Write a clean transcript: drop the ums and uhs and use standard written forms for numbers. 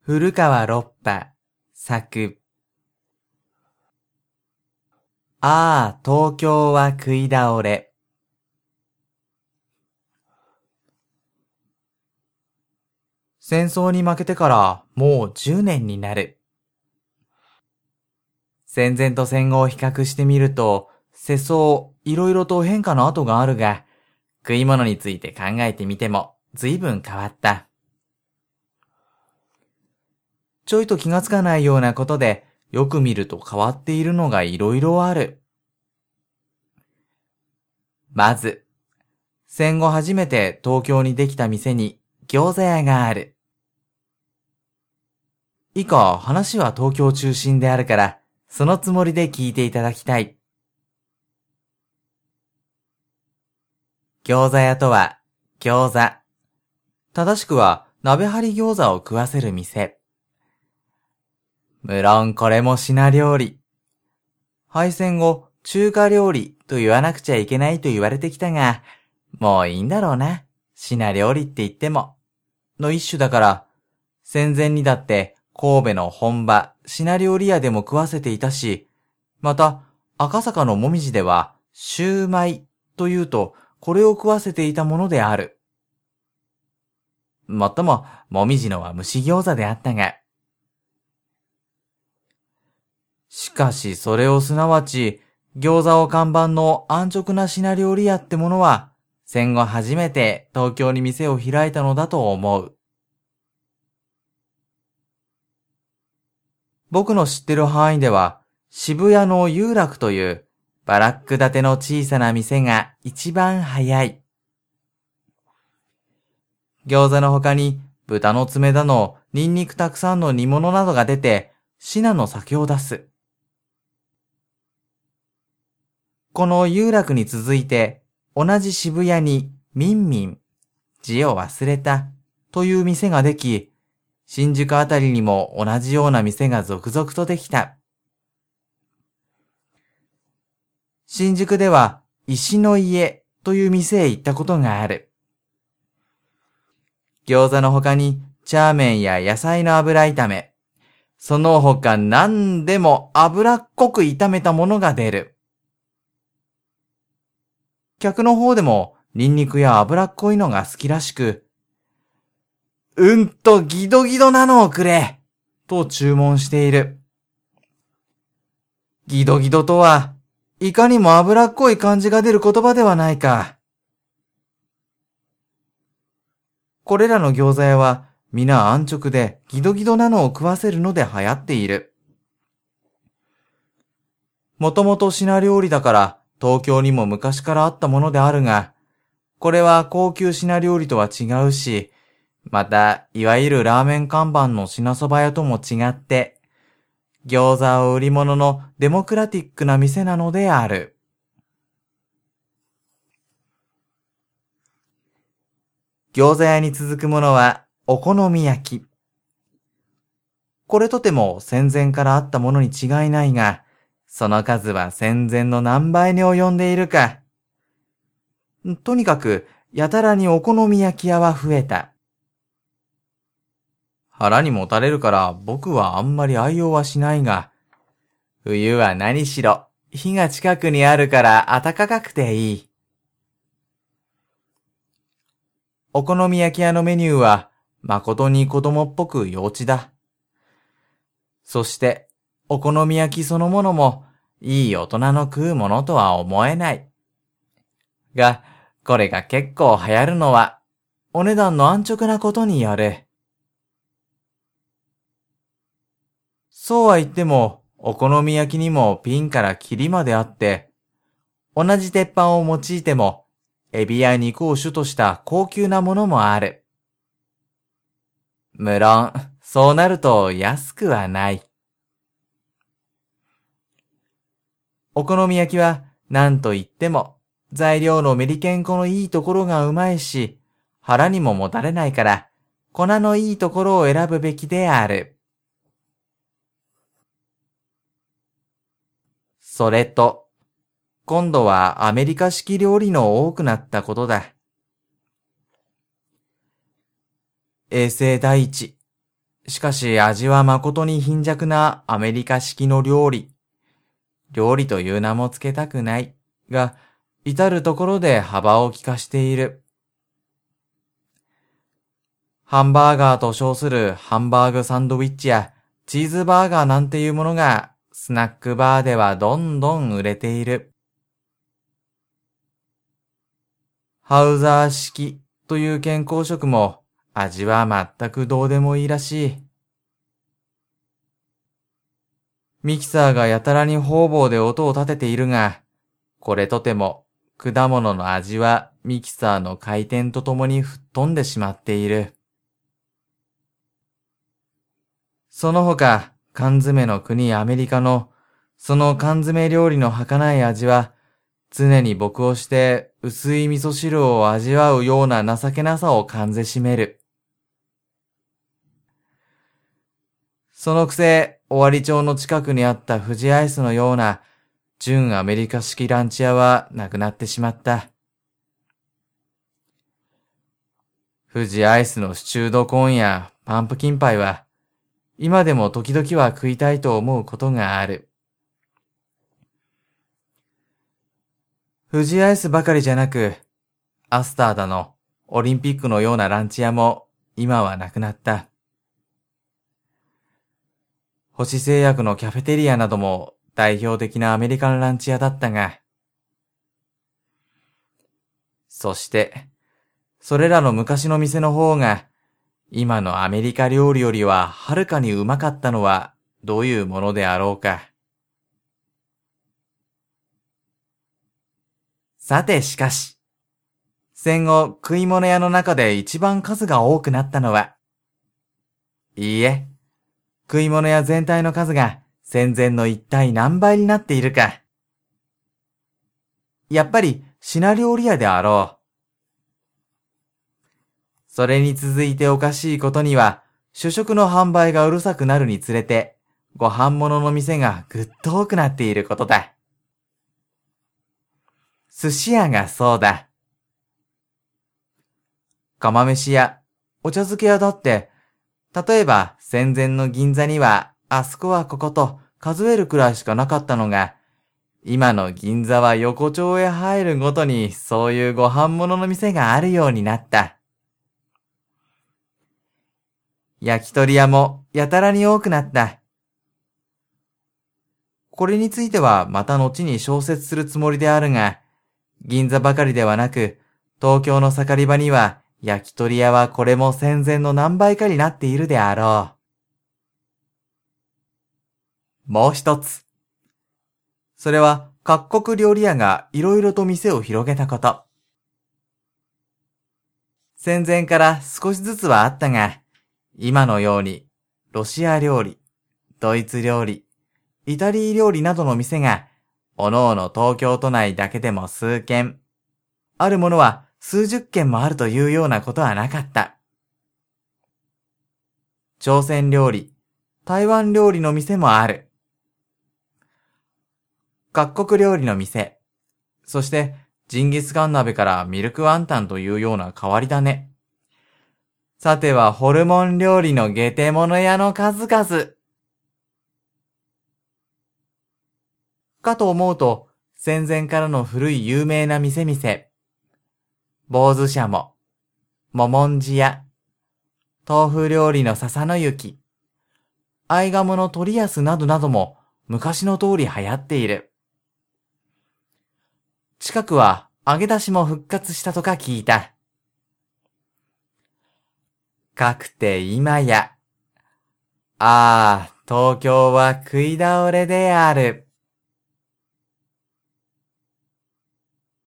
古川六波作。ああ、東京は食い倒れ。戦争に負けてからもう10年になる。戦前と戦後を比較してみると、世相、いろいろと変化の跡があるが、食い物について考えてみても随分変わった。ちょいと気がつかないようなことで、よく見ると変わっているのがいろいろある。まず、戦後初めて東京にできた店に餃子屋がある。以下話は東京中心であるから、そのつもりで聞いていただきたい。餃子屋とは、餃子。正しくは鍋張り餃子を食わせる店。無論これも品料理。敗戦後、中華料理と言わなくちゃいけないと言われてきたが、もういいんだろうな。品料理って言っても。の一種だから、戦前にだって神戸の本場品料理屋でも食わせていたし、また赤坂のもみじではシューマイというとこれを食わせていたものである。もっとももみじのは蒸し餃子であったが。しかしそれをすなわち餃子を看板の安直な品料理屋ってものは戦後初めて東京に店を開いたのだと思う。僕の知ってる範囲では渋谷の有楽というバラック建ての小さな店が一番早い。餃子の他に豚の爪だのニンニクたくさんの煮物などが出てシナの酒を出す。この有楽に続いて同じ渋谷にミンミン、字を忘れたという店ができ、新宿あたりにも同じような店が続々とできた。新宿では石の家という店へ行ったことがある。餃子の他にチャーメンや野菜の油炒め、その他何でも脂っこく炒めたものが出る。客の方でもニンニクや脂っこいのが好きらしく、ギドギドなのをくれと注文している。ギドギドとは、いかにも脂っこい感じが出る言葉ではないか。これらの餃子屋は皆安直でギドギドなのを食わせるので流行っている。もともと品料理だから東京にも昔からあったものであるが、これは高級品料理とは違うし、またいわゆるラーメン看板の品そば屋とも違って、餃子を売り物のデモクラティックな店なのである。餃子屋に続くものはお好み焼き。これとても戦前からあったものに違いないが、その数は戦前の何倍に及んでいるか。とにかく、やたらにお好み焼き屋は増えた。腹にもたれるから僕はあんまり愛用はしないが、冬は何しろ火が近くにあるから暖かくていい。お好み焼き屋のメニューは誠に子供っぽく幼稚だ。そしてお好み焼きそのものもいい大人の食うものとは思えない。が、これが結構流行るのはお値段の安直なことによる。そうは言っても、お好み焼きにもピンからキリまであって、同じ鉄板を用いても、エビや肉を主とした高級なものもある。無論、そうなると安くはない。お好み焼きは何と言っても、材料のメリケン粉のいいところがうまいし、腹にももたれないから、粉のいいところを選ぶべきである。それと、今度はアメリカ式料理の多くなったことだ。衛生第一。 しかし味は誠に貧弱なアメリカ式の料理。料理という名もつけたくないが、至るところで幅を利かしている。ハンバーガーと称するハンバーグサンドイッチやチーズバーガーなんていうものがスナックバーではどんどん売れている。ハウザー式という健康食も味は全くどうでもいいらしい。ミキサーがやたらに方々で音を立てているが、これとても果物の味はミキサーの回転とともに吹っ飛んでしまっている。その他、缶詰の国アメリカのその缶詰料理の儚い味は、常に僕をして薄い味噌汁を味わうような情けなさを感ぜしめる。そのくせ、尾張町の近くにあった富士アイスのような純アメリカ式ランチ屋はなくなってしまった。富士アイスのスチュードコーンやパンプキンパイは、今でも時々は食いたいと思うことがある。富士アイスばかりじゃなく、アスターだのオリンピックのようなランチ屋も今はなくなった。星製薬のキャフェテリアなども代表的なアメリカンランチ屋だったが、そして、それらの昔の店の方が、今のアメリカ料理よりははるかにうまかったのはどういうものであろうか。さてしかし、戦後食い物屋の中で一番数が多くなったのは、いいえ、食い物屋全体の数が戦前の一体何倍になっているか。やっぱり品料理屋であろう。それに続いておかしいことには、主食の販売がうるさくなるにつれて、ご飯物の店がぐっと多くなっていることだ。寿司屋がそうだ。釜飯屋、お茶漬け屋だって、例えば戦前の銀座には、あそこはここと数えるくらいしかなかったのが、今の銀座は横丁へ入るごとにそういうご飯物の店があるようになった。焼き鳥屋もやたらに多くなった。これについてはまた後に小説するつもりであるが、銀座ばかりではなく、東京の盛り場には焼き鳥屋はこれも戦前の何倍かになっているであろう。もう一つ。それは各国料理屋がいろいろと店を広げたこと。戦前から少しずつはあったが、今のようにロシア料理、ドイツ料理、イタリー料理などの店が、おのおの東京都内だけでも数軒、あるものは数十軒もあるというようなことはなかった。朝鮮料理、台湾料理の店もある。各国料理の店、そしてジンギスカン鍋からミルクワンタンというような変わり種。さてはホルモン料理の下手物屋の数々。かと思うと、戦前からの古い有名な店々。坊主社も、ももんじ屋、豆腐料理の笹の雪、合鴨の鳥安などなども昔の通り流行っている。近くは揚げ出しも復活したとか聞いた。かくて今や、東京は食い倒れである。